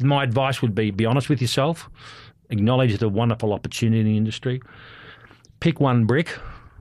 my advice would be honest with yourself, acknowledge the wonderful opportunity in the industry, pick one brick,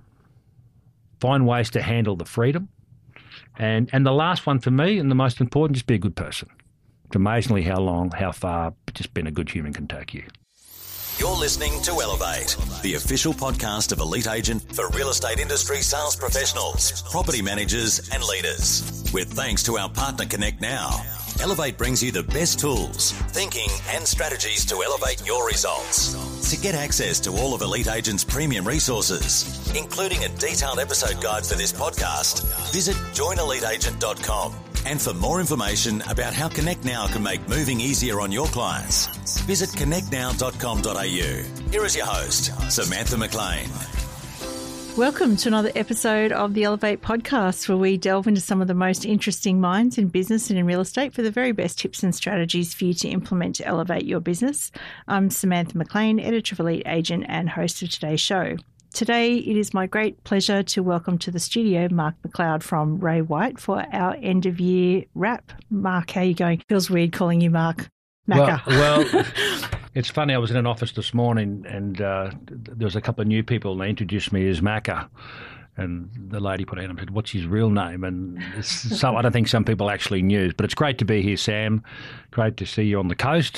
find ways to handle the freedom, and the last one for me, and the most important, just be a good person. It's amazingly how far just being a good human can take you. You're listening to Elevate, the official podcast of Elite Agent for real estate industry sales professionals, property managers and leaders. With thanks to our partner Connect Now, Elevate brings you the best tools, thinking and strategies to elevate your results. To get access to all of Elite Agent's premium resources, including a detailed episode guide for this podcast, visit joineliteagent.com. And for more information about how Connect Now can make moving easier on your clients, visit connectnow.com.au. Here is your host, Samantha McLean. Welcome to another episode of the Elevate podcast, where we delve into some of the most interesting minds in business and in real estate for the very best tips and strategies for you to implement to elevate your business. I'm Samantha McLean, editor of Elite Agent and host of today's show. Today, it is my great pleasure to welcome to the studio Mark McLeod from Ray White for our end-of-year wrap. Mark, how are you going? Feels weird calling you Mark. Macca. Well, it's funny. I was in an office this morning and there was a couple of new people and they introduced me as Macca. And the lady put in and said, "What's his real name?" And I don't think some people actually knew. But it's great to be here, Sam. Great to see you on the coast.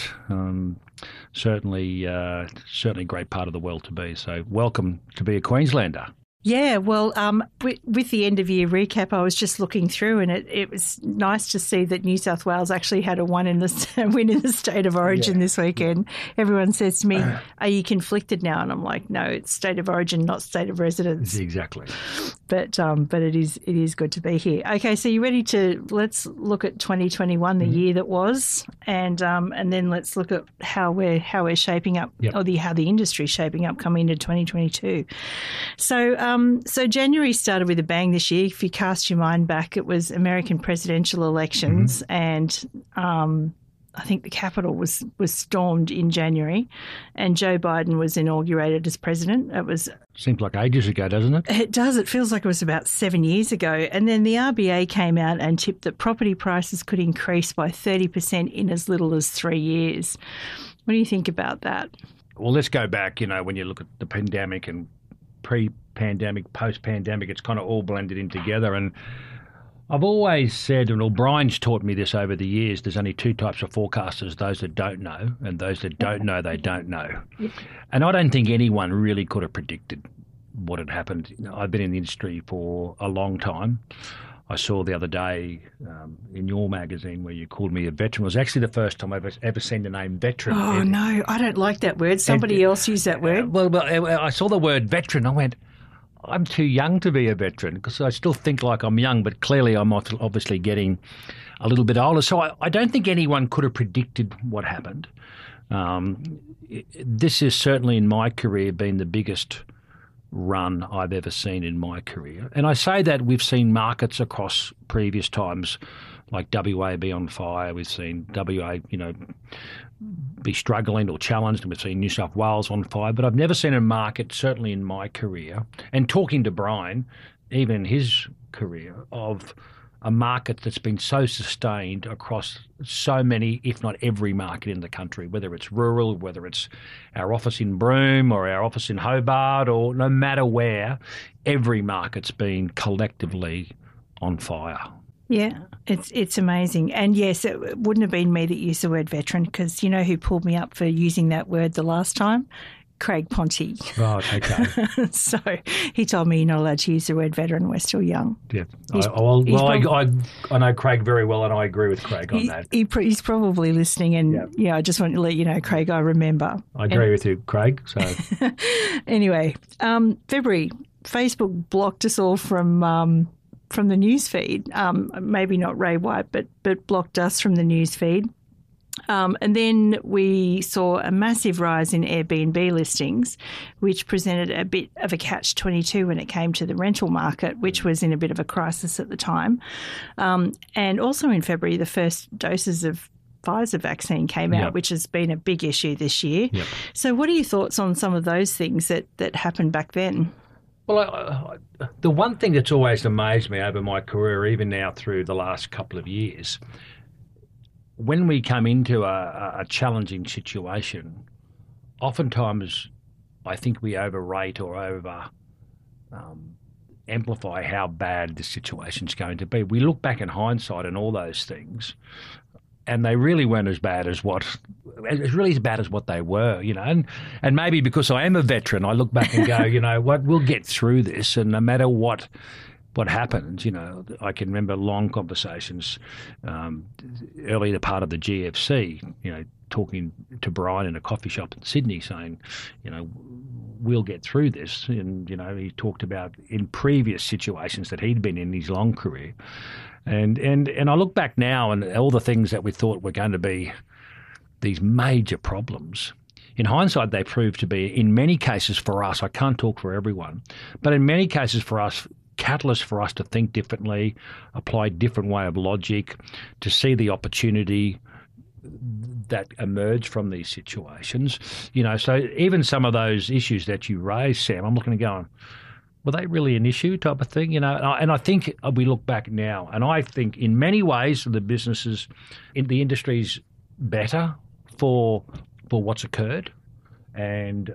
Certainly a great part of the world to be. So welcome to be a Queenslander. Yeah, well, with the end-of-year recap, I was just looking through, and it was nice to see that New South Wales actually had a win in the State of Origin this weekend. Everyone says to me, "Are you conflicted now?" And I'm like, "No, it's State of Origin, not State of Residence." Exactly. But it is good to be here. Okay, so you ready let's look at 2021, the year that was, and then let's look at how we're shaping up, or how the industry's shaping up coming into 2022. So January started with a bang this year. If you cast your mind back, it was American presidential elections, and I think the Capitol was stormed in January, and Joe Biden was inaugurated as president. Seems like ages ago, doesn't it? It does. It feels like it was about 7 years ago. And then the RBA came out and tipped that property prices could increase by 30% in as little as 3 years. What do you think about that? Well, let's go back. When you look at the pandemic and pre-pandemic, post-pandemic, it's kind of all blended in together. And I've always said, and Brian's taught me this over the years, there's only two types of forecasters, those that don't know and those that don't know they don't know. And I don't think anyone really could have predicted what had happened. I've been in the industry for a long time. I saw the other day in your magazine where you called me a veteran. It was actually the first time I've ever seen the name veteran. Oh, no, I don't like that word. Somebody else used that word. Well, I saw the word veteran. I went, I'm too young to be a veteran, because I still think like I'm young, but clearly I'm obviously getting a little bit older. So I don't think anyone could have predicted what happened. This has certainly in my career been the biggest run I've ever seen in my career. And I say that we've seen markets across previous times like WA be on fire. We've seen WA, be struggling or challenged, and we've seen New South Wales on fire. But I've never seen a market, certainly in my career, and talking to Brian, even in his career, of a market that's been so sustained across so many, if not every market in the country, whether it's rural, whether it's our office in Broome or our office in Hobart, or no matter where, every market's been collectively on fire. Yeah, it's amazing. And yes, it wouldn't have been me that used the word veteran, because you know who pulled me up for using that word the last time? Craig Ponty. Right, okay. So he told me you're not allowed to use the word veteran, we're still young. Yeah. I know Craig very well, and I agree with Craig on that. He's probably listening, and I just want to let you know, Craig, I remember. I agree with you, Craig. So anyway, February, Facebook blocked us all from the news feed. Maybe not Ray White, but blocked us from the news feed. And then we saw a massive rise in Airbnb listings, which presented a bit of a catch-22 when it came to the rental market, which was in a bit of a crisis at the time. And also in February, the first doses of Pfizer vaccine came out, which has been a big issue this year. Yep. So what are your thoughts on some of those things that happened back then? Well, the one thing that's always amazed me over my career, even now through the last couple of years, when we come into a challenging situation, oftentimes I think we overrate or amplify how bad the situation's going to be. We look back in hindsight and all those things, and they really weren't as bad as what they were, And maybe because I am a veteran, I look back and go, what, we'll get through this, and no matter what happens, I can remember long conversations earlier part of the GFC, talking to Brian in a coffee shop in Sydney saying, we'll get through this. And, he talked about in previous situations that he'd been in his long career. And I look back now and all the things that we thought were going to be these major problems, in hindsight, they proved to be, in many cases for us, I can't talk for everyone, but in many cases for us, catalyst for us to think differently, apply a different way of logic, to see the opportunity that emerge from these situations. So even some of those issues that you raised, Sam, I'm looking and going, were they really an issue type of thing? And I think we look back now, and I think in many ways the businesses in the industry's better for what's occurred, and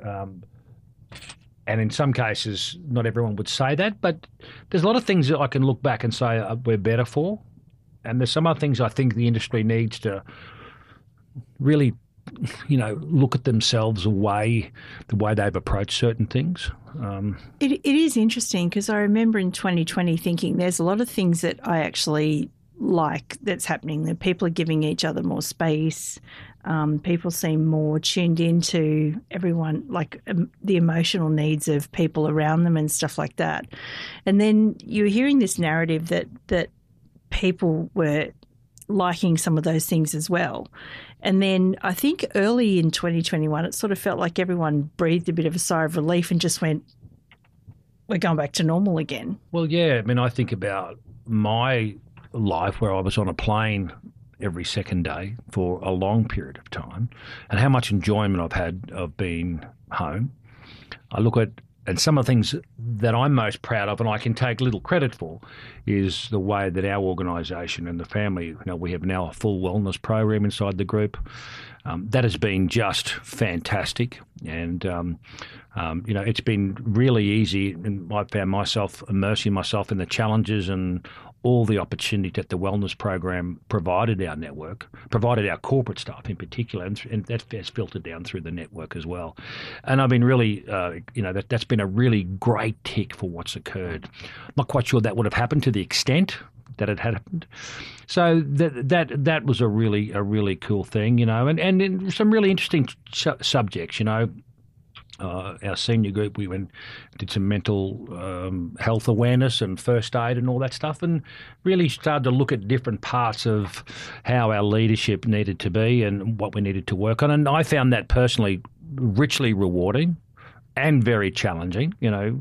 in some cases, not everyone would say that, but there's a lot of things that I can look back and say we're better for, and there's some other things I think the industry needs to really, look at themselves the way they've approached certain things. It is interesting because I remember in 2020 thinking there's a lot of things that I actually like that's happening. That people are giving each other more space. People seem more tuned into everyone, like the emotional needs of people around them and stuff like that. And then you're hearing this narrative that people were liking some of those things as well. And then I think early in 2021, it sort of felt like everyone breathed a bit of a sigh of relief and just went, we're going back to normal again. Well, yeah. I mean, I think about my life where I was on a plane every second day for a long period of time and how much enjoyment I've had of being home. I look at, and some of the things that I'm most proud of and I can take little credit for is the way that our organisation and the family, we have now a full wellness program inside the group. That has been just fantastic. And, it's been really easy, and I found myself immersing myself in the challenges and all the opportunity that the wellness program provided our network, provided our corporate staff in particular, and that has filtered down through the network as well. And I've been really, that's been a really great tick for what's occurred. I'm not quite sure that would have happened to the extent that it had happened. So that was a really cool thing, and some really interesting subjects, our senior group, we did some mental health awareness and first aid and all that stuff, and really started to look at different parts of how our leadership needed to be and what we needed to work on. And I found that personally richly rewarding and very challenging,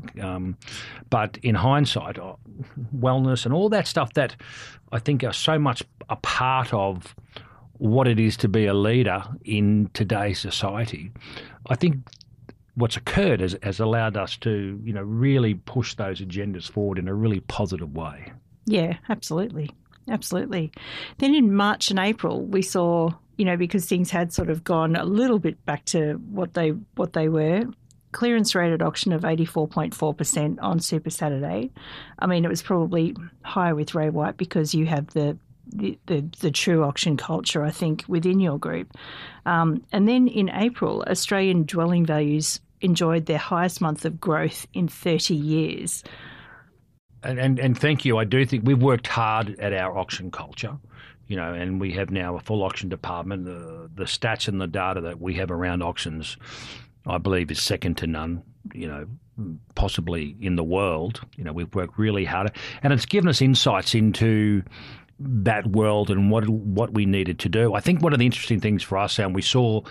but in hindsight, wellness and all that stuff that I think are so much a part of what it is to be a leader in today's society. I think what's occurred has allowed us to, really push those agendas forward in a really positive way. Yeah, absolutely. Absolutely. Then in March and April, we saw, because things had sort of gone a little bit back to what they were, clearance rate at auction of 84.4% on Super Saturday. I mean, it was probably higher with Ray White because you have the true auction culture, I think, within your group. And then in April, Australian dwelling values enjoyed their highest month of growth in 30 years. And thank you. I do think we've worked hard at our auction culture, and we have now a full auction department. The stats and the data that we have around auctions, I believe, is second to none, possibly in the world. We've worked really hard, and it's given us insights into that world and what we needed to do. I think one of the interesting things for us, and we saw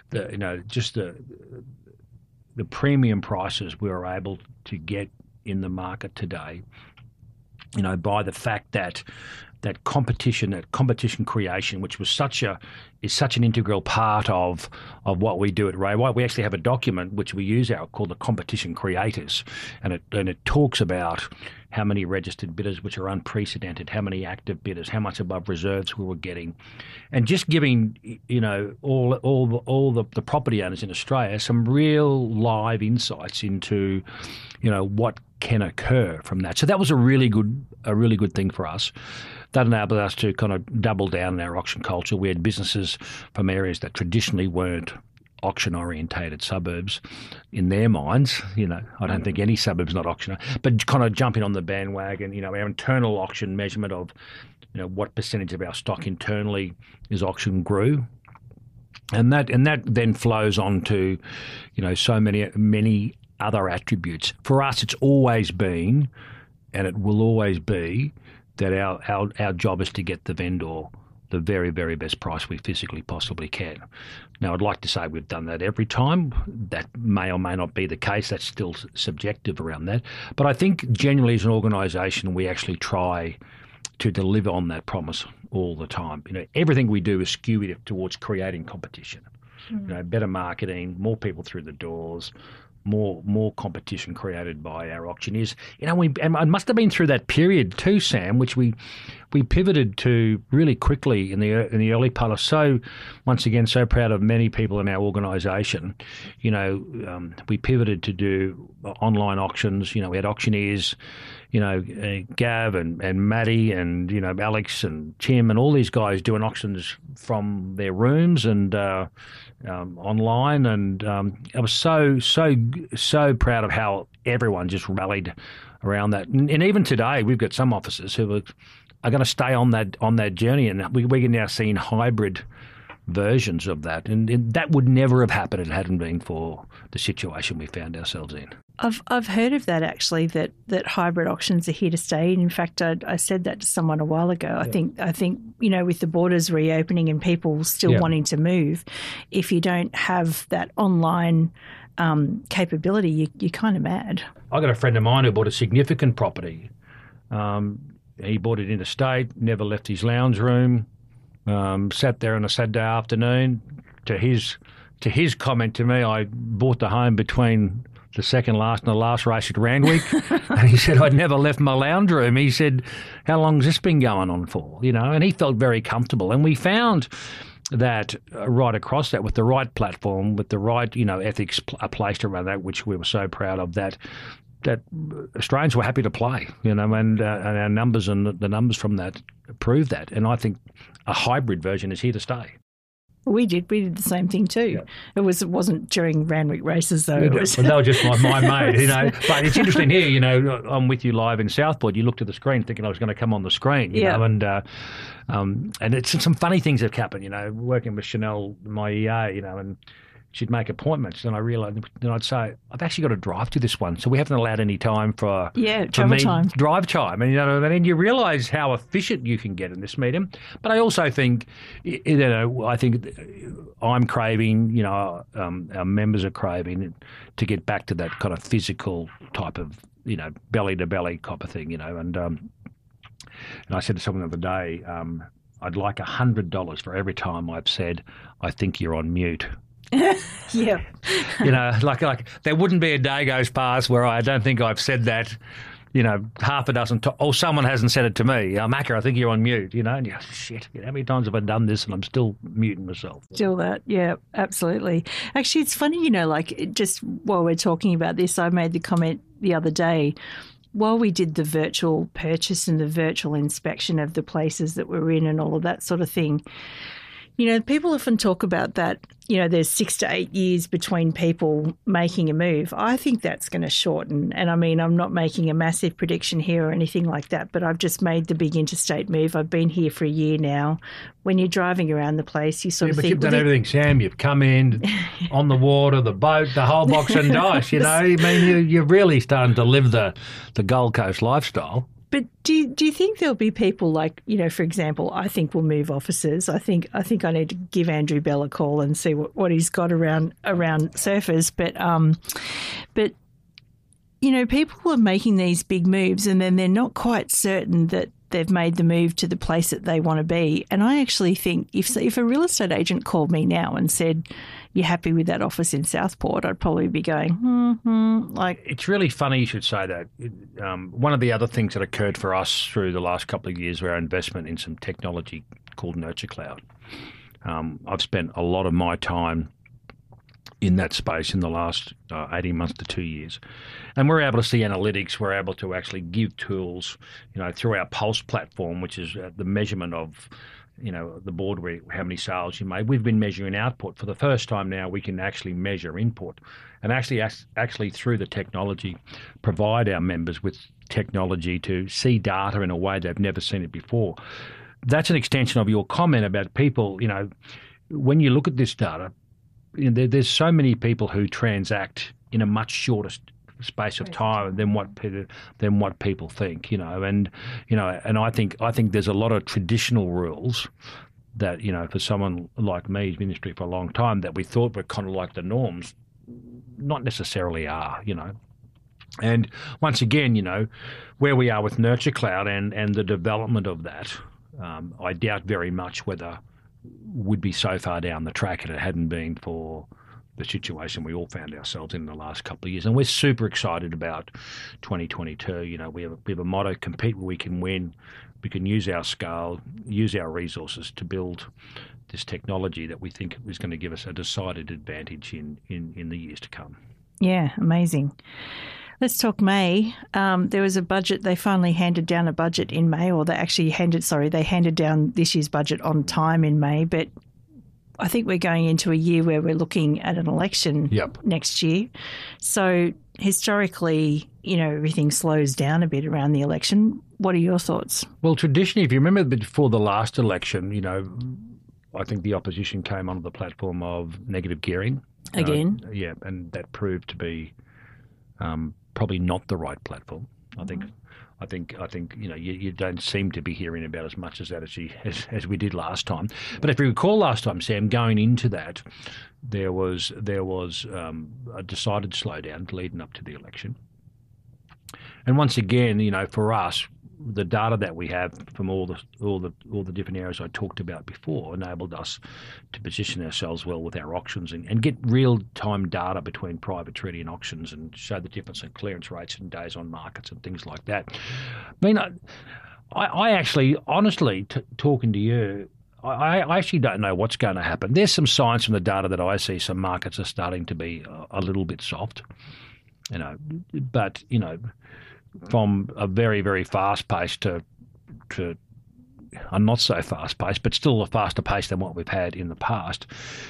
the premium prices we were able to get in the market today, by the fact that competition creation, which was such an integral part of what we do at Ray White. We actually have a document which we use called the Competition Creators, and it talks about how many registered bidders, which are unprecedented, how many active bidders, how much above reserves we were getting, and just giving all the property owners in Australia some real live insights into what can occur from that. So that was a really good thing for us. That enabled us to kind of double down on our auction culture. We had businesses from areas that traditionally weren't auction-orientated suburbs in their minds. I don't think any suburb's not auction, but kind of jumping on the bandwagon. Our internal auction measurement of, what percentage of our stock internally is auction grew. And that then flows on to, so many other attributes. For us, it's always been, and it will always be, that our job is to get the vendor the very, very best price we physically possibly can. Now, I'd like to say we've done that every time. That may or may not be the case. That's still subjective around that. But I think generally as an organisation, we actually try to deliver on that promise all the time. Everything we do is skewed towards creating competition. Better marketing, more people through the doors, more competition created by our auctioneers. And it must have been through that period too, Sam, which we pivoted to really quickly in the early part. So once again, so proud of many people in our organisation. We pivoted to do online auctions. We had auctioneers, Gav and Matty and Alex and Tim and all these guys doing auctions from their rooms and online, and I was so proud of how everyone just rallied around that. And even today, we've got some officers who are going to stay on that journey, and we're now seeing hybrid versions of that, and that would never have happened if it hadn't been for the situation we found ourselves in. I've heard of that actually, that hybrid auctions are here to stay. And in fact, I said that to someone a while ago. Yeah. I think with the borders reopening and people still wanting to move, if you don't have that online capability, you're kind of mad. I got a friend of mine who bought a significant property. He bought it interstate, never left his lounge room, sat there on a Saturday afternoon. To his comment to me, I bought the home between the second last and the last race at Randwick. And he said, I'd never left my lounge room. He said, how long's this been going on for? And he felt very comfortable. And we found that right across that, with the right platform, with the right, ethics placed around that, which we were so proud of, that Australians were happy to play, and our numbers and the numbers from that prove that. And I think a hybrid version is here to stay. We did the same thing too. Yeah. It wasn't during Randwick races though. Well, they were just my mate, But it's interesting here, I'm with you live in Southport. You looked at the screen thinking I was going to come on the screen, you know, and it's some funny things have happened, working with Chanel, my EA, and she'd make appointments, and I realised, then I'd say, I've actually got to drive to this one, so we haven't allowed any time for travel time, drive time, and you realise how efficient you can get in this medium. But I also think, I think I'm craving, our members are craving to get back to that kind of physical type of, belly to belly type of thing, and I said to someone the other day, I'd like $100 for every time I've said, I think you're on mute. Yeah. Like there wouldn't be a day goes past where I don't think I've said that, half a dozen times, or someone hasn't said it to me. Macca, I think you're on mute, and you're, shit, how many times have I done this and I'm still muting myself? Still that, yeah, absolutely. Actually, it's funny, just while we're talking about this, I made the comment the other day, while we did the virtual purchase and the virtual inspection of the places that we're in and all of that sort of thing, people often talk about that, there's 6 to 8 years between people making a move. I think that's going to shorten. And I'm not making a massive prediction here or anything like that, but I've just made the big interstate move. I've been here for a year now. When you're driving around the place, you sort of think... But you've done everything, Sam. You've come in on the water, the boat, the whole box and dice, you're really starting to live the Gold Coast lifestyle. But do you think there'll be people like, for example, I think we'll move offices. I think I need to give Andrew Bell a call and see what he's got around surfers. But people are making these big moves and then they're not quite certain that they've made the move to the place that they want to be. And I actually think if a real estate agent called me now and said, "You're happy with that office in Southport?" I'd probably be going, like. It's really funny you should say that. One of the other things that occurred for us through the last couple of years were our investment in some technology called Nurture Cloud. I've spent a lot of my time in that space in the last 18 months to 2 years. And we're able to see analytics. We're able to actually give tools, through our Pulse platform, which is the measurement of, the board where how many sales you made. We've been measuring output. For the first time now, we can actually measure input and actually through the technology, provide our members with technology to see data in a way they've never seen it before. That's an extension of your comment about people, when you look at this data, there's so many people who transact in a much shorter space of time than what people think, and I think there's a lot of traditional rules that for someone like me who's been in the industry for a long time that we thought were kind of like the norms, not necessarily are, And once again, where we are with Nurture Cloud and the development of that, I doubt very much whether would be so far down the track if it hadn't been for the situation we all found ourselves in the last couple of years. And we're super excited about 2022. We have a motto: compete where we can win. We can use our scale, use our resources to build this technology that we think is going to give us a decided advantage in the years to come. Yeah, amazing. Let's talk May. There was a budget. They finally handed down a budget in May, or they handed down this year's budget on time in May. But I think we're going into a year where we're looking at an election next year. So historically, everything slows down a bit around the election. What are your thoughts? Well, traditionally, if you remember before the last election, I think the opposition came onto the platform of negative gearing. Again? And that proved to be probably not the right platform. I think you don't seem to be hearing about as much as that as we did last time. But if you recall last time, Sam, going into that, there was a decided slowdown leading up to the election. And once again, for us, the data that we have from all the different areas I talked about before enabled us to position ourselves well with our auctions and get real-time data between private treaty and auctions and show the difference in clearance rates and days on markets and things like that. I mean, I actually, honestly, talking to you, I actually don't know what's going to happen. There's some signs from the data that I see some markets are starting to be a little bit soft, but from a very, very fast pace to a not so fast pace, but still a faster pace than what we've had in the past.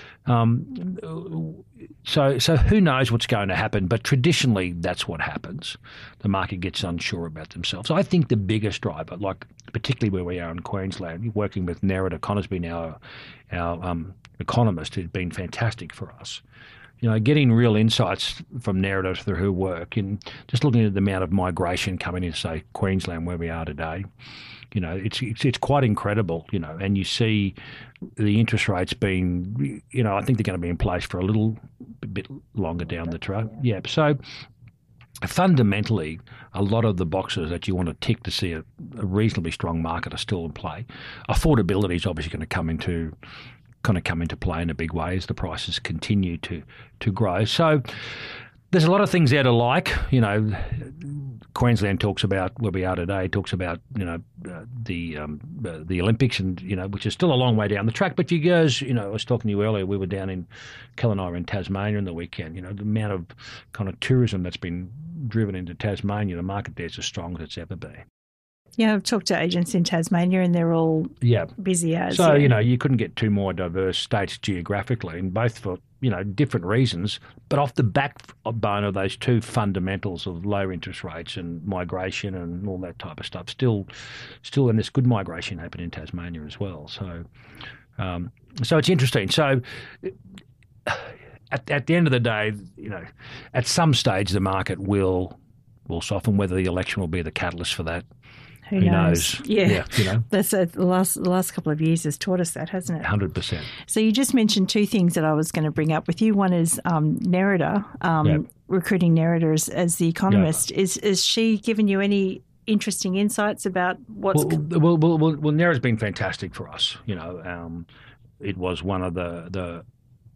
So who knows what's going to happen? But traditionally, that's what happens. The market gets unsure about themselves. I think the biggest driver, like particularly where we are in Queensland, working with Nerida Conisbee now, our economist, who's been fantastic for us. Getting real insights from Nerida through her work and just looking at the amount of migration coming into, say, Queensland, where we are today, it's quite incredible, and you see the interest rates being, I think they're going to be in place for a little bit longer down the track. Yeah, so fundamentally, a lot of the boxes that you want to tick to see a reasonably strong market are still in play. Affordability is obviously going to come into play in a big way as the prices continue to grow. So there's a lot of things there to like. Queensland talks about where we are today, talks about the Olympics and which is still a long way down the track. But you guys, I was talking to you earlier. We were down in Kel and I were in Tasmania on the weekend. The amount of kind of tourism that's been driven into Tasmania, the market there is as strong as it's ever been. Yeah, I've talked to agents in Tasmania and they're all busy as. So, you couldn't get two more diverse states geographically, and both for, different reasons, but off the backbone of those two fundamentals of low interest rates and migration and all that type of stuff, still and there's good migration happening in Tasmania as well. So it's interesting. So at the end of the day, at some stage the market will soften. Whether the election will be the catalyst for that, Who knows? Yeah. That's the last couple of years has taught us that, hasn't it? 100%. So you just mentioned two things that I was going to bring up with you. One is Nerida, recruiting Nerida as the economist. Yep. Is she given you any interesting insights about what's... Well, Nera's been fantastic for us. It was one of the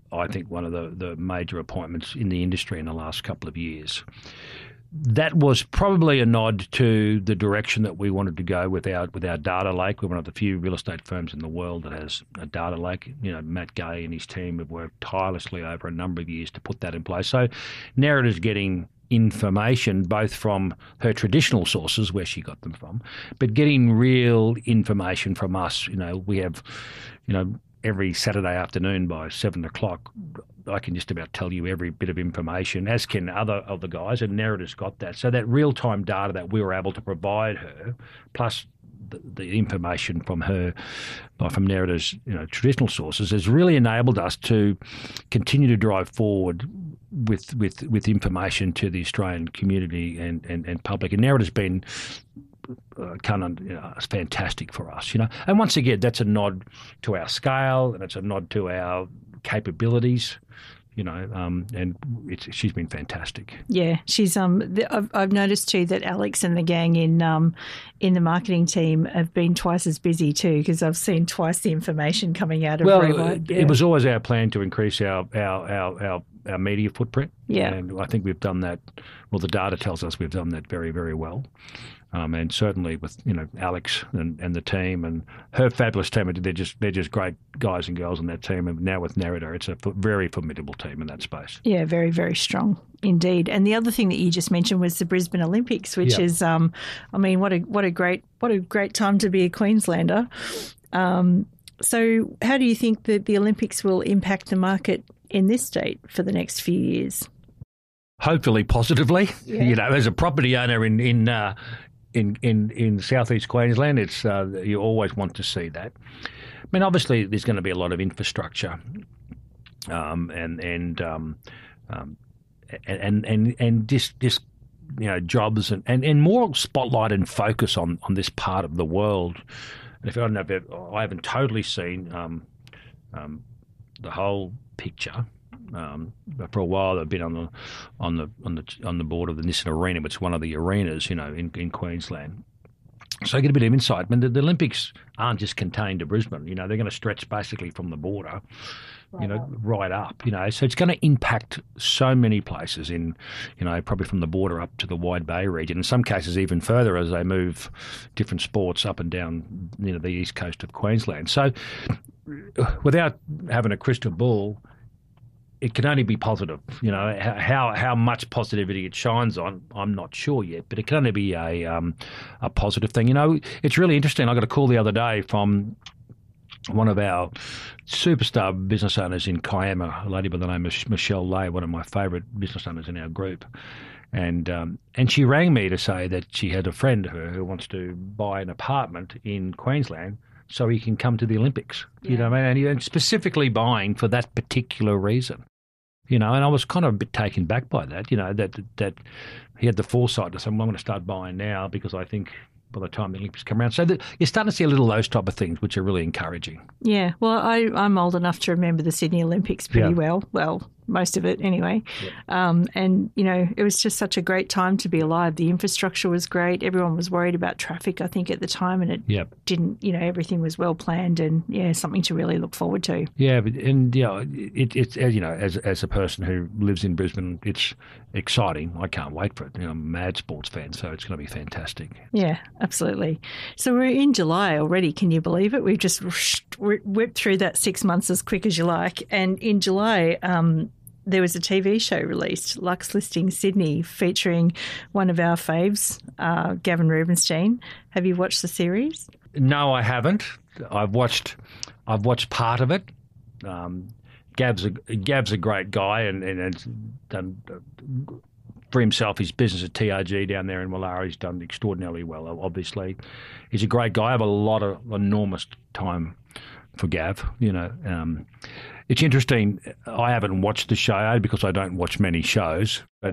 major appointments in the industry in the last couple of years. That was probably a nod to the direction that we wanted to go with our data lake. We're one of the few real estate firms in the world that has a data lake. Matt Gay and his team have worked tirelessly over a number of years to put that in place. So Nera is getting information both from her traditional sources, where she got them from, but getting real information from us. We have, every Saturday afternoon by 7 o'clock, I can just about tell you every bit of information, as can other of the guys, and Nera's got that. So that real-time data that we were able to provide her, plus the information from her, from Nera's traditional sources, has really enabled us to continue to drive forward with information to the Australian community and public. And Nera has been it's fantastic for us, And once again, that's a nod to our scale, and it's a nod to our capabilities, and she's been fantastic. Yeah, she's. I've noticed too that Alex and the gang in the marketing team have been twice as busy too, because I've seen twice the information coming out of Ray White. It was always our plan to increase our media footprint. Yeah, and I think we've done that. Well, the data tells us we've done that very, very well. And certainly with Alex and the team and her fabulous team, they're just great guys and girls on that team. And now with Nerida, it's a very formidable team in that space. Yeah, very, very strong indeed. And the other thing that you just mentioned was the Brisbane Olympics, which is, what a great time to be a Queenslander. So, how do you think that the Olympics will impact the market in this state for the next few years? Hopefully, positively. Yeah. As a property owner in southeast Queensland, it's you always want to see that. I mean, obviously, there's going to be a lot of infrastructure, and just jobs and more spotlight and focus on this part of the world. And if I don't know, I haven't totally seen the whole picture. But for a while, they've been on the board of the Nissan Arena, which is one of the arenas, in Queensland. So I get a bit of insight. I mean, the Olympics aren't just contained to Brisbane. They're going to stretch basically from the border, right up. So it's going to impact so many places in, probably from the border up to the Wide Bay region. In some cases, even further as they move different sports up and down, the east coast of Queensland. So without having a crystal ball, it can only be positive. How much positivity it shines on, I'm not sure yet, but it can only be a positive thing. It's really interesting. I got a call the other day from one of our superstar business owners in Kiama, a lady by the name of Michelle Lay, one of my favourite business owners in our group. And she rang me to say that she had a friend of her who wants to buy an apartment in Queensland so he can come to the Olympics, and specifically buying for that particular reason, and I was kind of a bit taken back by that, that he had the foresight to say, well, I'm going to start buying now because I think by the time the Olympics come around. So you're starting to see a little of those type of things, which are really encouraging. Yeah, well, I'm old enough to remember the Sydney Olympics pretty well. Well, most of it anyway. Yeah. And, it was just such a great time to be alive. The infrastructure was great. Everyone was worried about traffic, I think, at the time, and it didn't, everything was well planned and, something to really look forward to. Yeah, it's as a person who lives in Brisbane, it's exciting. I can't wait for it. I'm a mad sports fan, so it's going to be fantastic. Yeah, absolutely. So we're in July already. Can you believe it? We've just whipped through that 6 months as quick as you like. And in July, there was a TV show released, Lux Listing Sydney, featuring one of our faves, Gavin Rubinstein. Have you watched the series? No, I haven't. I've watched part of it. Gav's a great guy and has done for himself his business at TRG down there in Wallara. He's done extraordinarily well. Obviously, he's a great guy. I have a lot of enormous time for Gav. It's interesting. I haven't watched the show because I don't watch many shows. But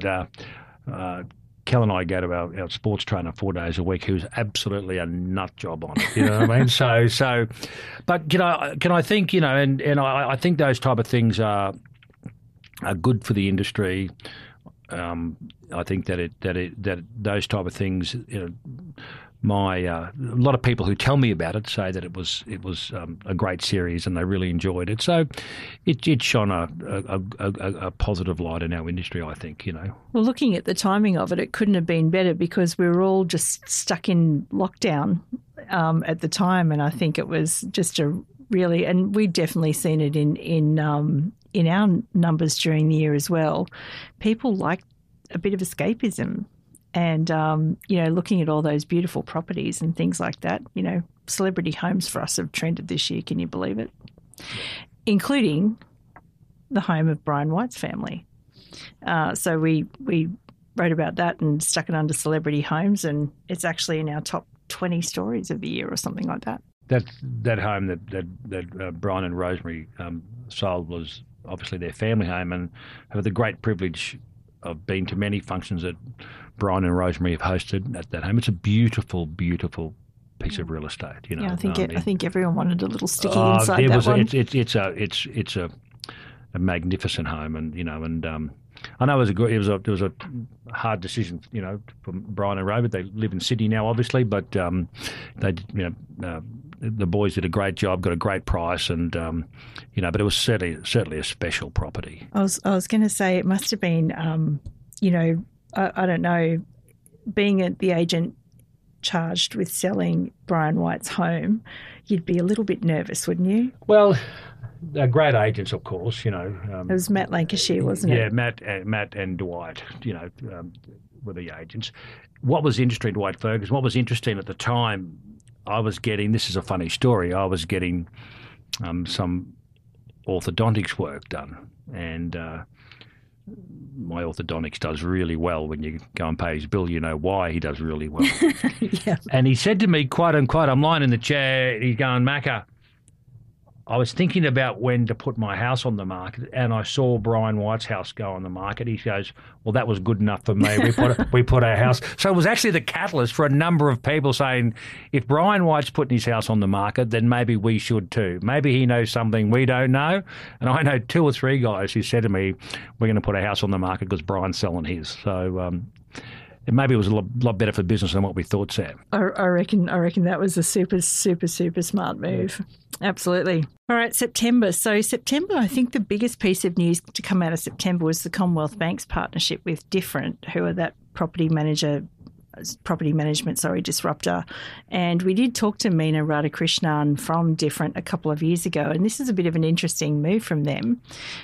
Kel and I go to our sports trainer 4 days a week, who's absolutely a nut job on it. You know what I mean? So, but can I think? And I think those type of things are good for the industry. I think that those type of things a lot of people who tell me about it say that it was a great series and they really enjoyed it. So it shone a positive light in our industry, I think. Well, looking at the timing of it, it couldn't have been better because we were all just stuck in lockdown at the time, and I think it was just and we'd definitely seen it in our numbers during the year as well. People liked a bit of escapism. And, looking at all those beautiful properties and things like that, celebrity homes for us have trended this year. Can you believe it? Including the home of Brian White's family. So we wrote about that and stuck it under celebrity homes, and it's actually in our top 20 stories of the year or something like that. That home that Brian and Rosemary sold was obviously their family home, and have the great privilege of being to many functions that Brian and Rosemary have hosted at that home. It's a beautiful, beautiful piece of real estate. Yeah, I think everyone wanted a little sticky inside that one. It's a magnificent home, and I know it was a hard decision, for Brian and Rosemary. They live in Sydney now, obviously, but the boys did a great job, got a great price, and but it was certainly a special property. I was going to say it must have been, I don't know, being the agent charged with selling Brian White's home, you'd be a little bit nervous, wouldn't you? Well, they're great agents, of course. It was Matt Lancashire, wasn't it? Yeah, Matt and Dwight, were the agents. What was interesting, Dwight Ferguson, what was interesting at the time, I was getting, this is a funny story, I was getting some orthodontics work done, and my orthodontics does really well. When you go and pay his bill, you know why he does really well. Yeah. And he said to me, quote unquote, I'm lying in the chair, he's going, Macca, I was thinking about when to put my house on the market, and I saw Brian White's house go on the market. He goes, well, that was good enough for me. We put our house. So it was actually the catalyst for a number of people saying, if Brian White's putting his house on the market, then maybe we should too. Maybe he knows something we don't know. And I know 2 or 3 guys who said to me, we're going to put our house on the market because Brian's selling his. So maybe it was a lot better for business than what we thought, Sam. I reckon that was a super, super, super smart move. Yeah. Absolutely. All right, September. So September, I think the biggest piece of news to come out of September was the Commonwealth Bank's partnership with Different, who are that property management disruptor. And we did talk to Meena Radhakrishnan from Different a couple of years ago, and this is a bit of an interesting move from them.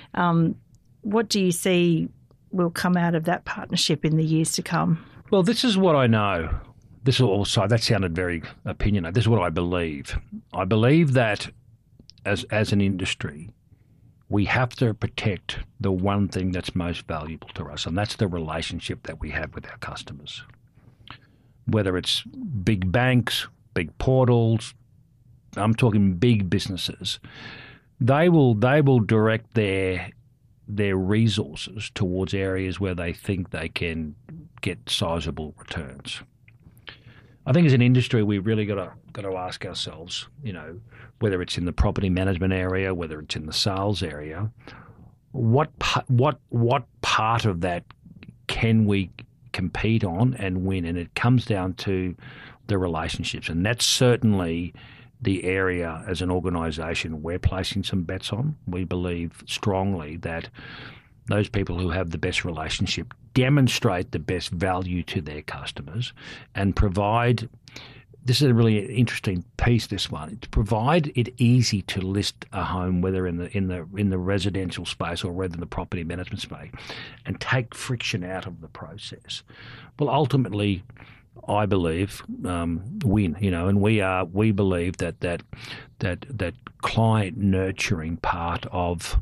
What do you see will come out of that partnership in the years to come? Well, this is what I know. This is also, that sounded very opinionated. This is what I believe. I believe that as an industry, we have to protect the one thing that's most valuable to us, and that's the relationship that we have with our customers. Whether it's big banks, big portals, I'm talking big businesses, they will direct their resources towards areas where they think they can get sizable returns. I think as an industry, we've really got to ask ourselves, whether it's in the property management area, whether it's in the sales area, what part of that can we compete on and win? And it comes down to the relationships, and that's certainly the area as an organisation we're placing some bets on. We believe strongly that those people who have the best relationship demonstrate the best value to their customers and provide, this is a really interesting piece, this one, to provide it easy to list a home, whether in the residential space or whether in the property management space, and take friction out of the process. Well, ultimately, I believe win, and we believe that client nurturing part of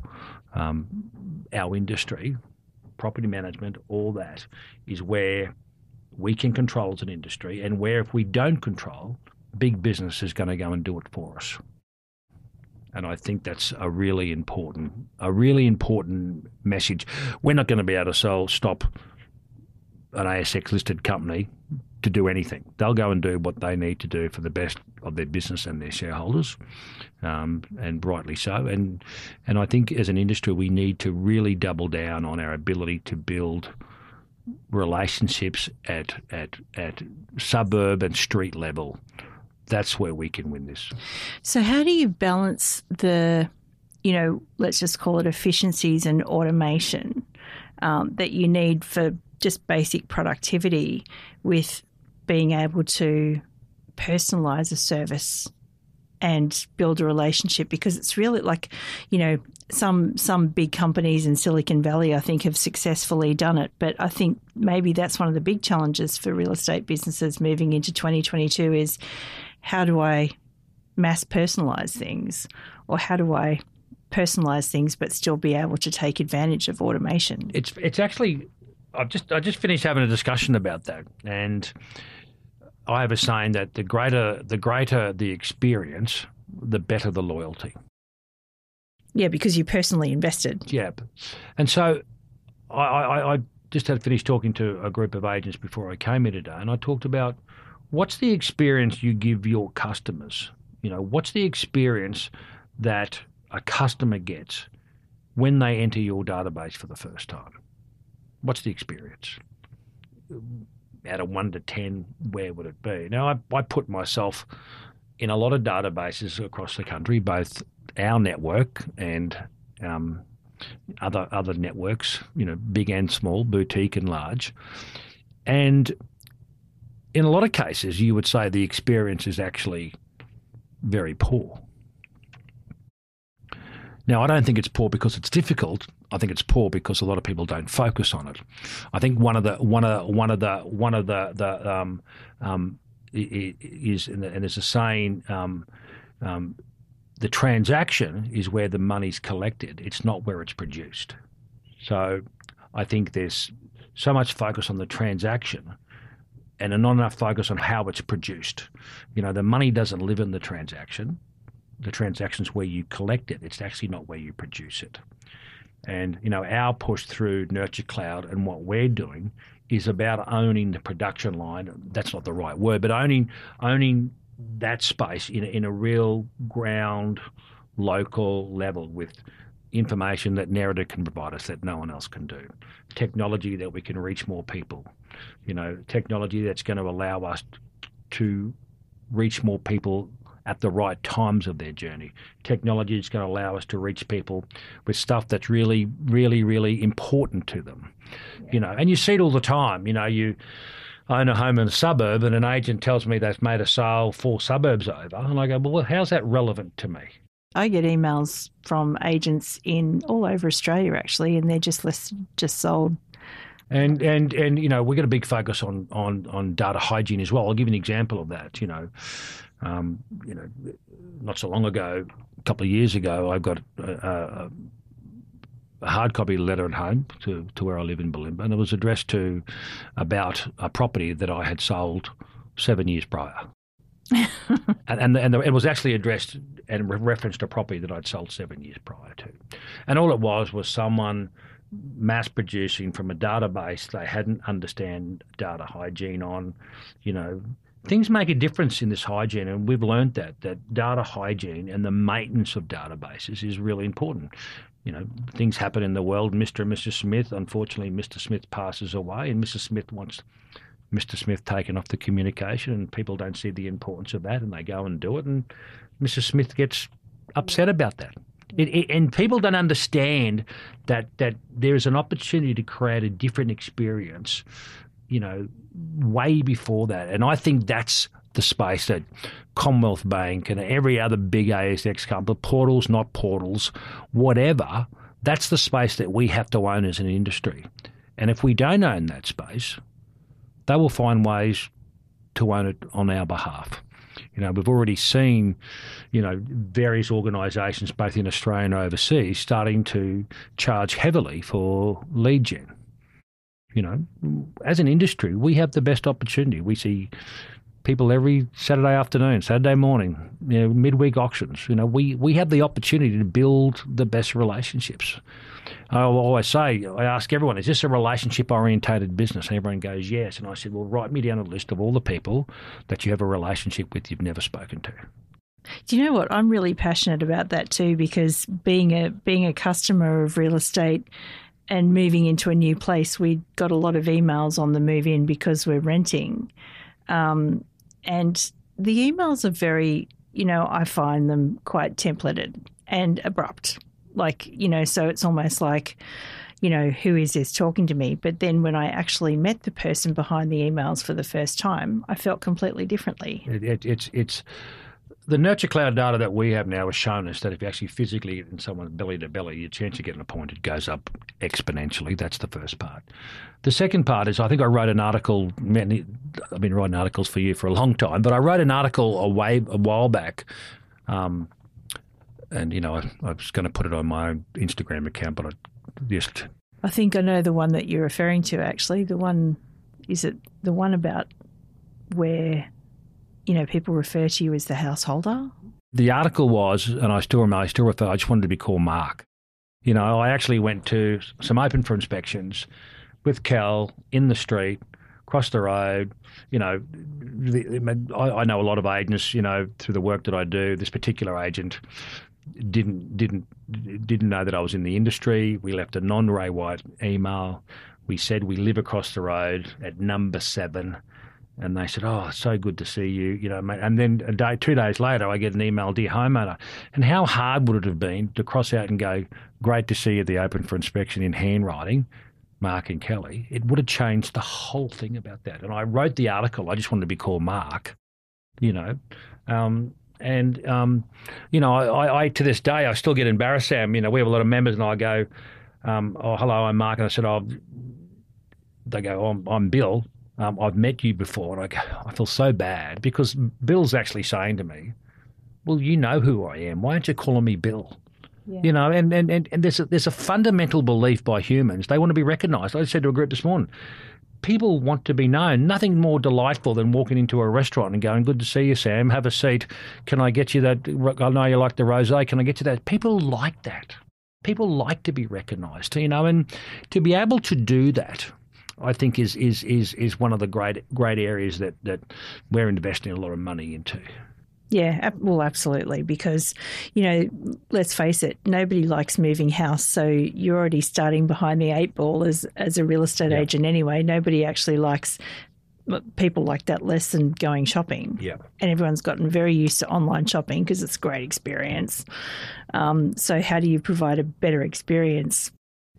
our industry, property management, all that is where we can control as an industry, and where if we don't control, big business is going to go and do it for us. And I think that's a really important message. We're not going to be able to stop an ASX listed company to do anything. They'll go and do what they need to do for the best of their business and their shareholders, and rightly so. And I think as an industry, we need to really double down on our ability to build relationships at suburb and street level, that's where we can win this. So how do you balance the, let's just call it efficiencies and automation that you need for just basic productivity with being able to personalise a service and build a relationship? Because it's really like, some big companies in Silicon Valley, I think, have successfully done it. But I think maybe that's one of the big challenges for real estate businesses moving into 2022 is, how do I mass personalise things, or how do I personalise things but still be able to take advantage of automation? It's actually, I just finished having a discussion about that, and I have a saying that the greater the experience, the better the loyalty. Yeah, because you personally invested. Yeah, and so I just had finished talking to a group of agents before I came here today, and I talked about, what's the experience you give your customers? What's the experience that a customer gets when they enter your database for the first time? What's the experience? Out of 1 to 10, where would it be? Now, I put myself in a lot of databases across the country, both our network and other networks, big and small, boutique and large. And in a lot of cases, you would say the experience is actually very poor. Now, I don't think it's poor because it's difficult. I think it's poor because a lot of people don't focus on it. I think one of the is, and there's a saying, the transaction is where the money's collected. It's not where it's produced. So I think there's so much focus on the transaction and not enough focus on how it's produced. The money doesn't live in the transaction. The transaction's where you collect it. It's actually not where you produce it. And, our push through Nurture Cloud and what we're doing is about owning the production line. That's not the right word, but owning that space in a real ground, local level with information that Nerida can provide us that no one else can do. Technology that we can reach more people. Technology that's going to allow us to reach more people at the right times of their journey. Technology is going to allow us to reach people with stuff that's really, really, really important to them. And you see it all the time. You own a home in a suburb and an agent tells me they've made a sale 4 suburbs over. And I go, well, how's that relevant to me? I get emails from agents in all over Australia, actually, and they're just sold. And we've got a big focus on data hygiene as well. I'll give you an example of that. Not so long ago, a couple of years ago, I got a hard copy letter at home to where I live in Bulimba, and it was addressed to about a property that I had sold 7 years prior. and it was actually addressed and referenced a property that I'd sold 7 years prior to. And all it was someone mass producing from a database they hadn't understand data hygiene on. Things make a difference in this hygiene, and we've learned that data hygiene and the maintenance of databases is really important. Things happen in the world. Mr. and Mrs. Smith, unfortunately, Mr. Smith passes away, and Mrs. Smith wants Mr. Smith taken off the communication, and people don't see the importance of that, and they go and do it, and Mrs. Smith gets upset about that. And people don't understand that there is an opportunity to create a different experience, way before that. And I think that's the space that Commonwealth Bank and every other big ASX company, portals, not portals, whatever, that's the space that we have to own as an industry. And if we don't own that space, they will find ways to own it on our behalf. We've already seen, various organisations, both in Australia and overseas, starting to charge heavily for lead gen. As an industry, we have the best opportunity. We see people every Saturday afternoon, Saturday morning, midweek auctions. We have the opportunity to build the best relationships. I always say, I ask everyone, is this a relationship-orientated business? And everyone goes, yes. And I said, well, write me down a list of all the people that you have a relationship with you've never spoken to. Do you know what? I'm really passionate about that too, because being a customer of real estate moving into a new place, we got a lot of emails on the move in because we're renting. And the emails are very, I find them quite templated and abrupt. So it's almost like, who is this talking to me? But then when I actually met the person behind the emails for the first time, I felt completely differently. It's the Nurture Cloud data that we have now has shown us that if you actually physically get in someone's belly to belly, your chance of getting appointed goes up exponentially. That's the first part. The second part is I think I wrote an article. I've been writing articles for you for a long time, but I wrote an article a while back. And, I was going to put it on my Instagram account, but I think I know the one that you're referring to, actually. Is it the one about where, people refer to you as the householder? The article was, and I still refer, I just wanted to be called Mark. I actually went to some open for inspections with Cal in the street, across the road. I know a lot of agents, through the work that I do. This particular agent didn't know that I was in the industry. We left a non-Ray White email. We said we live across the road at number 7, and they said, "Oh, it's so good to see you," mate. And then 2 days later, I get an email, "Dear homeowner," and how hard would it have been to cross out and go, "Great to see you at the open for inspection," in handwriting, Mark and Kelly. It would have changed the whole thing about that. And I wrote the article. I just wanted to be called Mark, I to this day, I still get embarrassed, Sam. We have a lot of members, and I go, "Oh, hello, I'm Mark." And I said, they go, I'm Bill. I've met you before. And I feel so bad because Bill's actually saying to me, "Well, you know who I am. Why aren't you calling me Bill?" Yeah. And there's a fundamental belief by humans. They want to be recognised. I said to a group this morning, people want to be known. Nothing more delightful than walking into a restaurant and going, "Good to see you, Sam. Have a seat. Can I get you that? I know you like the rosé. Can I get you that?" People like that. People like to be recognised, and to be able to do that, I think is one of the great areas that we're investing a lot of money into. Yeah, well, absolutely, because, let's face it, nobody likes moving house, so you're already starting behind the 8 ball as a real estate agent anyway. Nobody actually likes people like that less than going shopping. Yeah. And everyone's gotten very used to online shopping because it's a great experience. So how do you provide a better experience?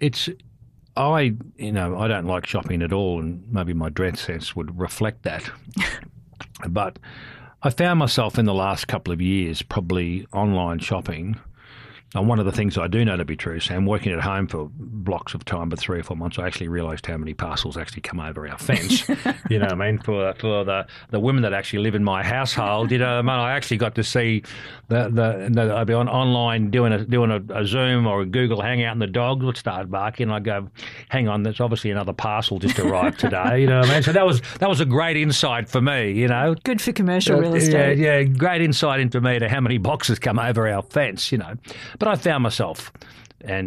I don't like shopping at all, and maybe my dress sense would reflect that. But I found myself in the last couple of years probably online shopping. And one of the things I do know to be true, Sam, working at home for blocks of time, but 3 or 4 months, I actually realised how many parcels actually come over our fence. You know what I mean? For the women that actually live in my household, I actually got to see I'd be online doing a Zoom or a Google Hangout, and the dogs would start barking. And I'd go, "Hang on, there's obviously another parcel just arrived today." You know what I mean? So that was a great insight for me. Good for commercial real estate. Yeah, great insight into me to how many boxes come over our fence. But I found myself, and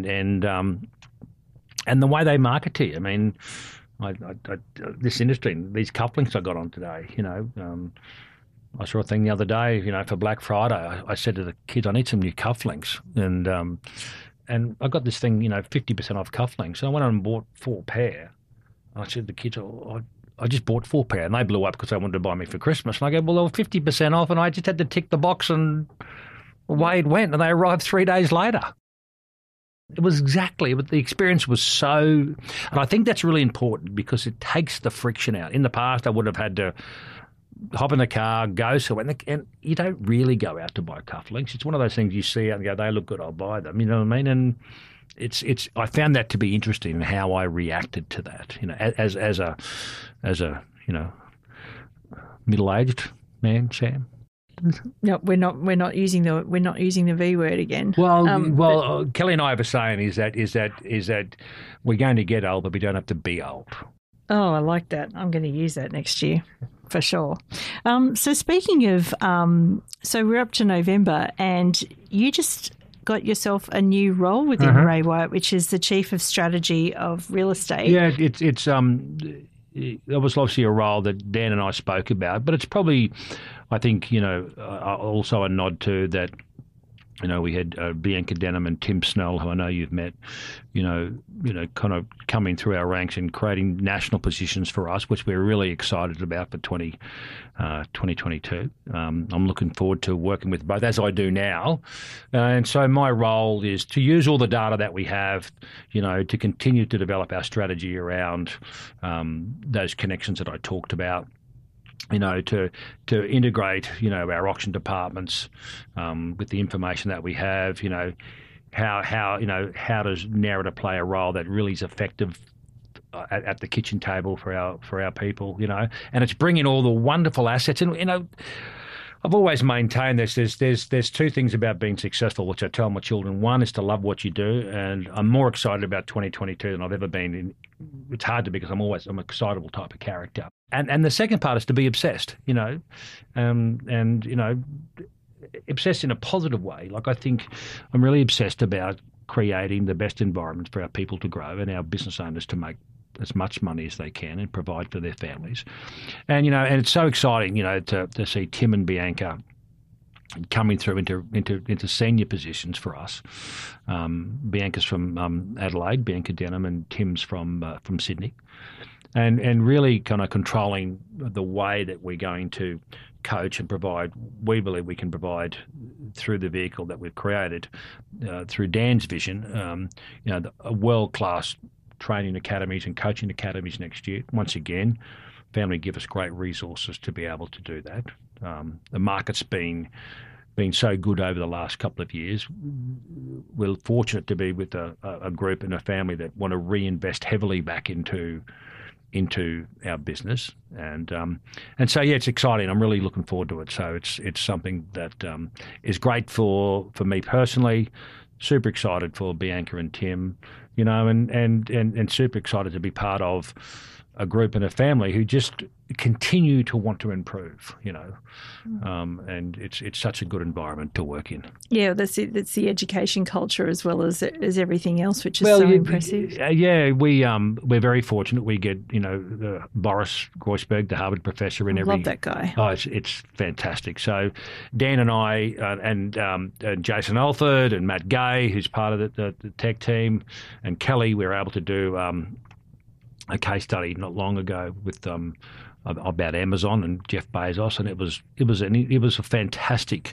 the way they market to you. I mean, this industry, these cufflinks I got on today. I saw a thing the other day. For Black Friday, I said to the kids, "I need some new cufflinks," and I got this thing, 50% off cufflinks. So I went on and bought 4 pair. And I said to the kids, I just bought 4 pair, and they blew up because they wanted to buy me for Christmas. And I go, "Well, they were 50% off," and I just had to tick the box and away it went, and they arrived 3 days later. It was but the experience was so, and I think that's really important because it takes the friction out. In the past, I would have had to hop in the car, go somewhere, and you don't really go out to buy cufflinks. It's one of those things you see out and go, "They look good, I'll buy them." You know what I mean? And I found that to be interesting, how I reacted to that. As a middle-aged man, Sam. No, we're not using the V word again. Well, Kelly and I have a saying is that we're going to get old, but we don't have to be old. Oh, I like that. I'm going to use that next year for sure. So speaking of, so we're up to November, and you just got yourself a new role within Ray White, which is the Chief of Strategy of Real Estate. Yeah, it's that was obviously a role that Dan and I spoke about, but it's probably, I think, also a nod to that We had Bianca Denham and Tim Snell, who I know you've met, kind of coming through our ranks and creating national positions for us, which we're really excited about for 2022. I'm looking forward to working with both, as I do now. And so my role is to use all the data that we have, to continue to develop our strategy around those connections that I talked about. To integrate, our auction departments with the information that we have. How does Narita play a role that really is effective at the kitchen table for our people. And it's bringing all the wonderful assets. And I've always maintained this. There's two things about being successful, which I tell my children. One is to love what you do, and I'm more excited about 2022 than I've ever been. It's hard to be because I'm an excitable type of character. And the second part is to be obsessed, obsessed in a positive way. Like, I think I'm really obsessed about creating the best environment for our people to grow and our business owners to make as much money as they can and provide for their families. And and it's so exciting, to see Tim and Bianca coming through into senior positions for us. Bianca's from Adelaide, Bianca Denham, and Tim's from Sydney, and really kind of controlling the way that we're going to coach and provide. We believe we can provide through the vehicle that we've created, through Dan's vision, a world-class training academies and coaching academies next year. Once again, family give us great resources to be able to do that. The market's been so good over the last couple of years. We're fortunate to be with a group and a family that want to reinvest heavily back into our business, and so it's exciting. I'm really looking forward to it. So it's something that is great for me personally. Super excited for Bianca and Tim, and super excited to be part of a group and a family who just continue to want to improve, and it's such a good environment to work in. Yeah, that's it. That's the education culture as well as everything else, which is so impressive. We're very fortunate. We get Boris Groysberg, the Harvard professor, in every. Love that guy. Oh, it's fantastic. So Dan and I and Jason Alford and Matt Gay, who's part of the tech team, and Kelly, we were able to do a case study not long ago with about Amazon and Jeff Bezos, and it was a fantastic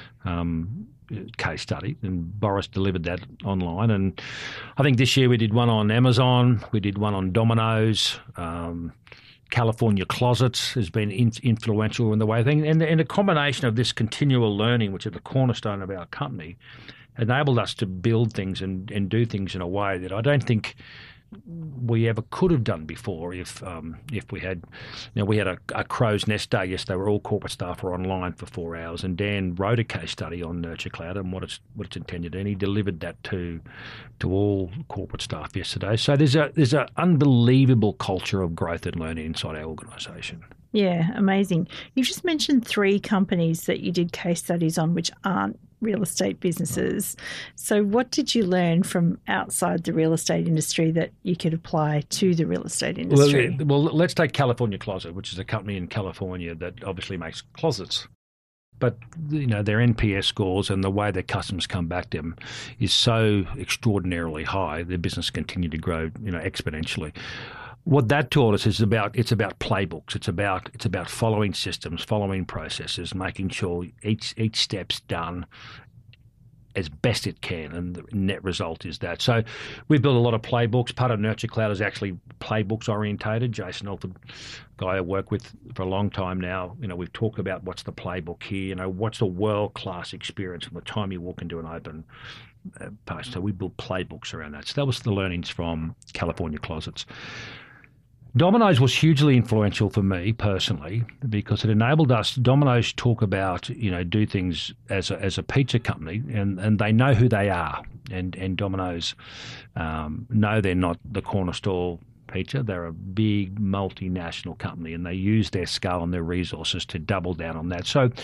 case study, and Boris delivered that online. And I think this year we did one on Amazon, we did one on Domino's. California Closets has been influential in the way thing, and a combination of this continual learning, which is the cornerstone of our company, enabled us to build things and do things in a way that I don't think we ever could have done before if we had, we had a crow's nest day yesterday where all corporate staff were online for 4 hours, and Dan wrote a case study on Nurture Cloud and what it's intended, and he delivered that to all corporate staff yesterday. So there's a unbelievable culture of growth and learning inside our organisation. Yeah, amazing. You just mentioned 3 companies that you did case studies on which aren't real estate businesses. So what did you learn from outside the real estate industry that you could apply to the real estate industry? Well, let's take California Closet, which is a company in California that obviously makes closets. But, their NPS scores and the way their customers come back to them is so extraordinarily high. Their business continued to grow, exponentially. What that taught us is it's about playbooks. It's about following systems, following processes, making sure each step's done as best it can, and the net result is that. So we built a lot of playbooks. Part of Nurture Cloud is actually playbooks orientated. Jason Alford, guy I work with for a long time now, we've talked about what's the playbook here, what's a world-class experience from the time you walk into an open post. So we built playbooks around that. So that was the learnings from California Closets. Domino's was hugely influential for me personally because it enabled us. Domino's talk about do things as a pizza company, and they know who they are, and Domino's know they're not the corner store pizza. They're a big multinational company, and they use their scale and their resources to double down on that. So,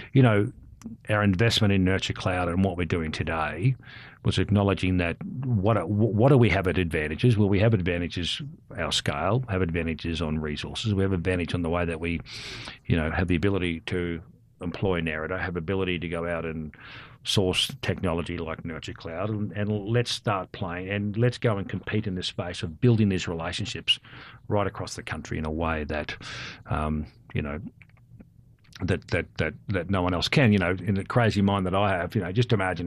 our investment in Nurture Cloud and what we're doing today was acknowledging that what do we have at advantages? Well, we have advantages, our scale, have advantages on resources. We have advantage on the way that we, have the ability to employ Narita, have ability to go out and source technology like Nurture Cloud, and let's start playing and let's go and compete in this space of building these relationships right across the country in a way that, that no one else can. In the crazy mind that I have, just imagine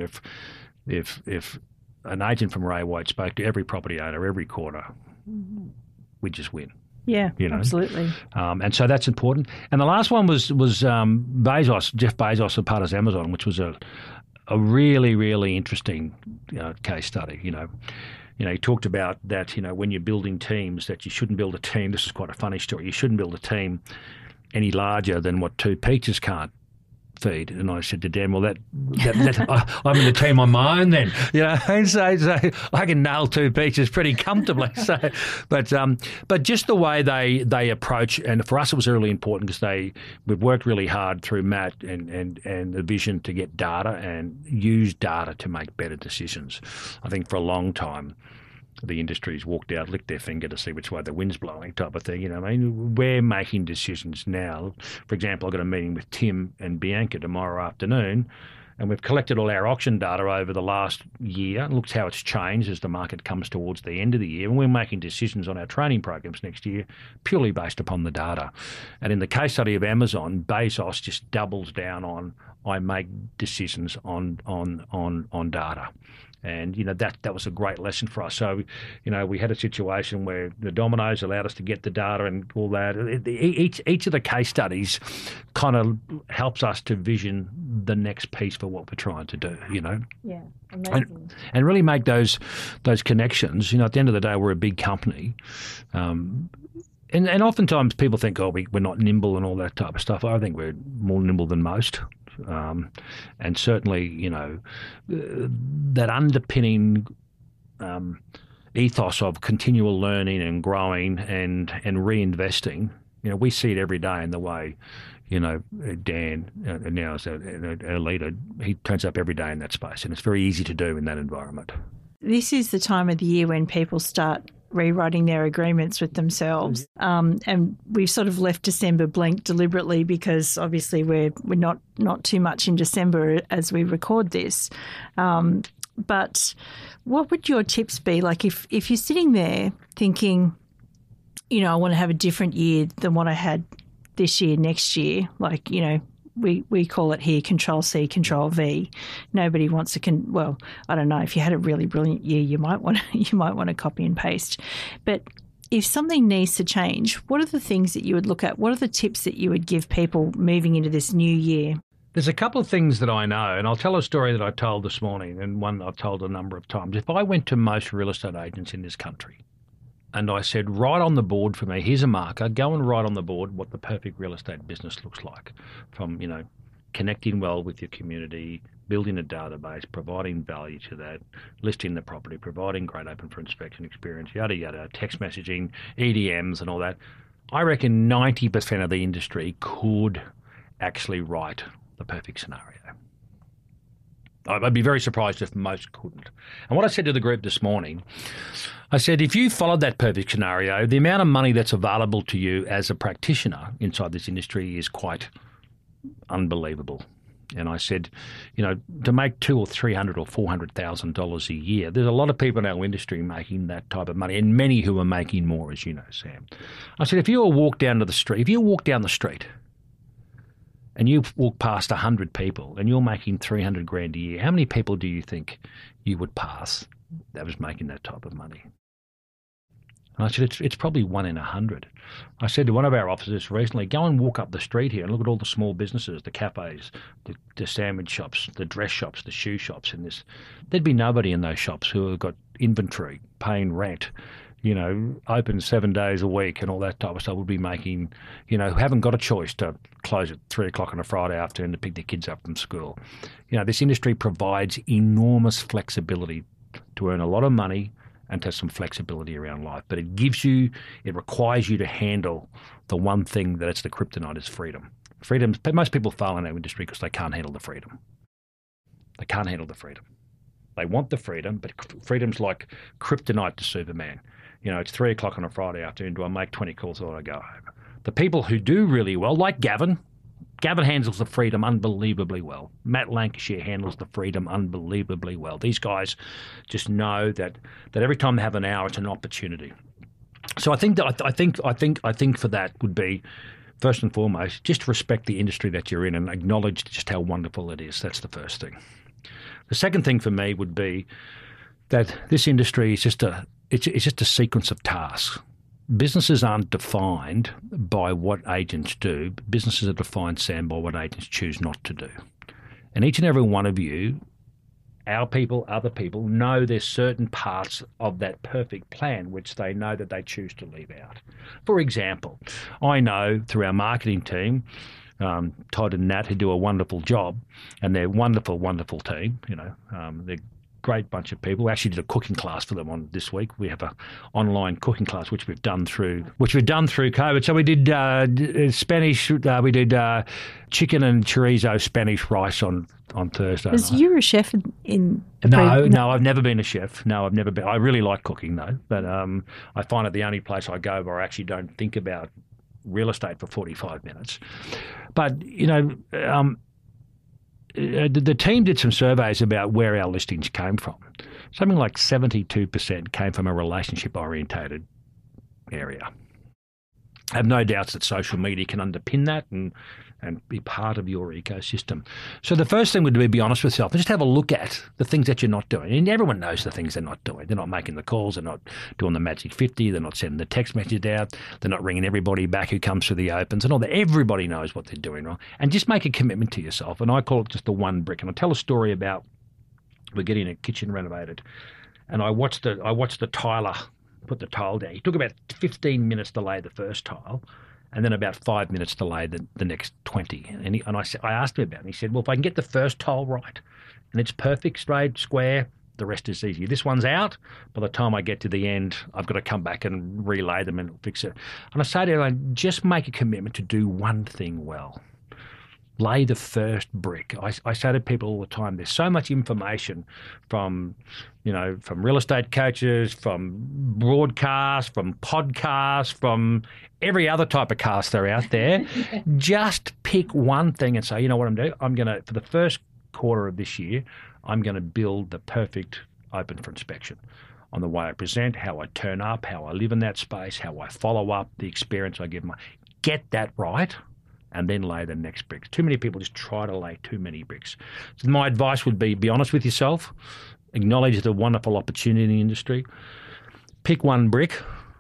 if an agent from Ray White spoke to every property owner, every quarter, we'd just win. Yeah, absolutely. And so that's important. And the last one was Bezos, Jeff Bezos, and part of Amazon, which was a really, really interesting case study. He talked about that, when you're building teams, that you shouldn't build a team. This is quite a funny story. You shouldn't build a team any larger than what two peaches can't feed. And I said to Dan, well, that I'm in the team on my own then, and so I can nail two peaches pretty comfortably. So, but just the way they approach, and for us it was really important because we've worked really hard through Matt and the vision to get data and use data to make better decisions. I think for a long time, the industry's walked out, licked their finger to see which way the wind's blowing type of thing. We're making decisions now. For example, I've got a meeting with Tim and Bianca tomorrow afternoon, and we've collected all our auction data over the last year and looked how it's changed as the market comes towards the end of the year. And we're making decisions on our training programs next year purely based upon the data. And in the case study of Amazon, Bezos just doubles down on, I make decisions on data. And, that was a great lesson for us. So, we had a situation where the Domino's allowed us to get the data and all that. Each of the case studies kind of helps us to vision the next piece for what we're trying to do, Yeah, amazing. And really make those connections. At the end of the day, we're a big company. And oftentimes people think, we're not nimble and all that type of stuff. I think we're more nimble than most. And certainly, that underpinning ethos of continual learning and growing and reinvesting, we see it every day in the way, Dan, now as a leader, he turns up every day in that space, and it's very easy to do in that environment. This is the time of the year when people start rewriting their agreements with themselves. And we've sort of left December blank deliberately because obviously we're not too much in December as we record this. But what would your tips be? Like if you're sitting there thinking, I want to have a different year than what I had this year, next year, like, we call it here Control C, Control V. Nobody wants to I don't know. If you had a really brilliant year, you might want to copy and paste. But if something needs to change, what are the things that you would look at? What are the tips that you would give people moving into this new year? There's a couple of things that I know, and I'll tell a story that I told this morning, and one I've told a number of times. If I went to most real estate agents in this country and I said, write on the board for me, here's a marker, go and write on the board what the perfect real estate business looks like, from, connecting well with your community, building a database, providing value to that, listing the property, providing great open for inspection experience, yada, yada, text messaging, EDMs and all that. I reckon 90% of the industry could actually write the perfect scenario. I'd be very surprised if most couldn't. And what I said to the group this morning, I said, if you followed that perfect scenario, the amount of money that's available to you as a practitioner inside this industry is quite unbelievable. And I said, to make $200,000 or $300,000 or $400,000 a year, there's a lot of people in our industry making that type of money, and many who are making more, as you know, Sam. I said, if you walk down the street and you walk past 100 people and you're making $300,000 a year, how many people do you think you would pass that was making that type of money? And I said, it's probably 1 in 100. I said to one of our officers recently, go and walk up the street here and look at all the small businesses, the cafes, the sandwich shops, the dress shops, the shoe shops in this. There'd be nobody in those shops who have got inventory, paying rent, open 7 days a week and all that type of stuff, would be making, haven't got a choice to close at 3 o'clock on a Friday afternoon to pick their kids up from school. This industry provides enormous flexibility to earn a lot of money and to have some flexibility around life. But it requires you to handle the one thing that it's the kryptonite is freedom. Most people fail in our industry because they can't handle the freedom. They can't handle the freedom. They want the freedom, but freedom's like kryptonite to Superman. It's 3 o'clock on a Friday afternoon. Do I make 20 calls or do I go home? The people who do really well, like Gavin, Gavin handles the freedom unbelievably well. Matt Lancashire handles the freedom unbelievably well. These guys just know that every time they have an hour, it's an opportunity. So I think for that would be, first and foremost, just respect the industry that you're in and acknowledge just how wonderful it is. That's the first thing. The second thing for me would be that this industry is just a sequence of tasks. Businesses aren't defined by what agents do. Businesses are defined, Sam, by what agents choose not to do. And each and every one of you, our people, other people, know there's certain parts of that perfect plan which they know that they choose to leave out. For example, I know through our marketing team, Todd and Nat, who do a wonderful job, and they're wonderful, wonderful team. They're great bunch of people. We actually did a cooking class for them on this week. We have an online cooking class which we've done through COVID. So we did Spanish. We did chicken and chorizo Spanish rice on Thursday. Was you a chef in? No, I've never been a chef. No, I've never been. I really like cooking though, but I find it the only place I go where I actually don't think about real estate for 45 minutes. But the team did some surveys about where our listings came from. Something like 72% came from a relationship-orientated area. I have no doubts that social media can underpin that and be part of your ecosystem. So the first thing would be honest with yourself and just have a look at the things that you're not doing. And everyone knows the things they're not doing. They're not making the calls. They're not doing the Magic 50. They're not sending the text message out. They're not ringing everybody back who comes through the opens and all that. Everybody knows what they're doing wrong. And just make a commitment to yourself. And I call it just the one brick. And I'll tell a story about we're getting a kitchen renovated. And I watched the tiler put the tile down. He took about 15 minutes to lay the first tile, and then about 5 minutes to lay the next 20. And I asked him about it, and he said, well, if I can get the first tile right, and it's perfect, straight, square, the rest is easy. This one's out. By the time I get to the end, I've got to come back and relay them and fix it. And I say to everyone, just make a commitment to do one thing well. Lay the first brick. I say to people all the time, there's so much information from real estate coaches, from broadcasts, from podcasts, from every other type of cast they're out there. Just pick one thing and say, you know what I'm doing? I'm going to, for the first quarter of this year, I'm going to build the perfect open for inspection on the way I present, how I turn up, how I live in that space, how I follow up, the experience I give get that right. And then lay the next bricks. Too many people just try to lay too many bricks. So my advice would be honest with yourself, acknowledge the wonderful opportunity in the industry, pick one brick,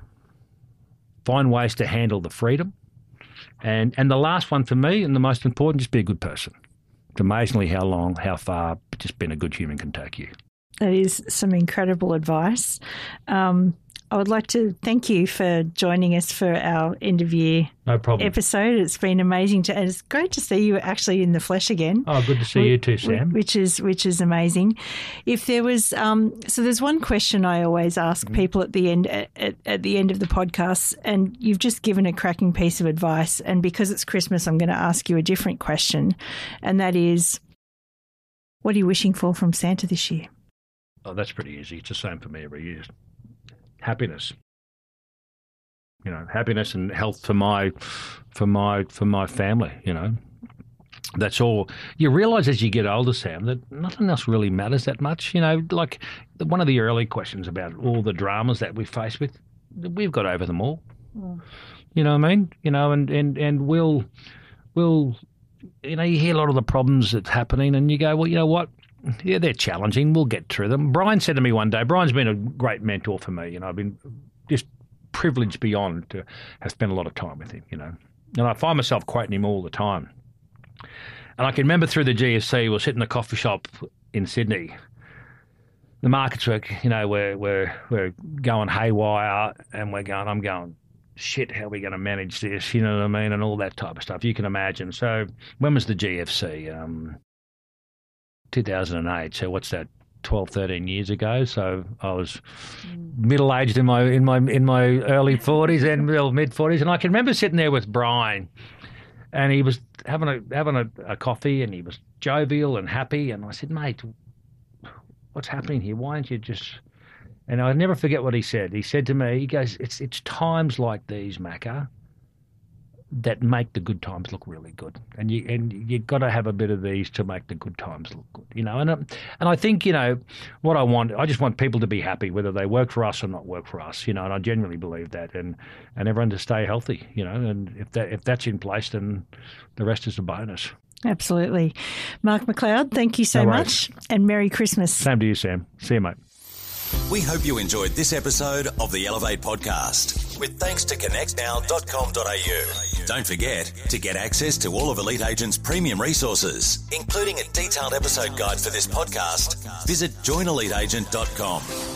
find ways to handle the freedom, and the last one for me, and the most important, just be a good person. It's amazingly how far just being a good human can take you. That is some incredible advice. I would like to thank you for joining us for our end of year episode. It's been amazing and it's great to see you actually in the flesh again. Oh, good to see you too, Sam. Which is amazing. If there was so there's one question I always ask people at the end at the end of the podcast, and you've just given a cracking piece of advice, and because it's Christmas I'm going to ask you a different question, and that is, what are you wishing for from Santa this year? Oh, that's pretty easy. It's the same for me every year. Happiness, happiness and health for my family. That's all. You realise as you get older, Sam, that nothing else really matters that much. Like one of the early questions about all the dramas that we face with, we've got over them all. Mm. You know what I mean? And we'll you hear a lot of the problems that's happening, and you go, well, you know what? Yeah, they're challenging. We'll get through them. Brian said to me one day, Brian's been a great mentor for me. I've been just privileged beyond to have spent a lot of time with him, And I find myself quoting him all the time. And I can remember through the GFC, we'll sit in a coffee shop in Sydney. The markets were, we're going haywire, and I'm going, shit, how are we going to manage this? You know what I mean? And all that type of stuff. You can imagine. So when was the GFC? 2008, so what's that, 12, 13 years ago? So I was middle-aged in my early 40s and mid-40s, and I can remember sitting there with Brian, and he was having a coffee, and he was jovial and happy, and I said, mate, what's happening here? Why aren't you just... And I'll never forget what he said. He said to me, he goes, it's times like these, Macca, that make the good times look really good, and you got to have a bit of these to make the good times look good, And I think what I just want people to be happy, whether they work for us or not work for us, And I genuinely believe that, and everyone to stay healthy, And if that's in place, then the rest is a bonus. Absolutely, Mark McLeod, thank you so much, and Merry Christmas. Same to you, Sam. See you, mate. We hope you enjoyed this episode of the Elevate podcast, with thanks to connectnow.com.au. Don't forget to get access to all of Elite Agent's premium resources, including a detailed episode guide for this podcast. Visit joineliteagent.com.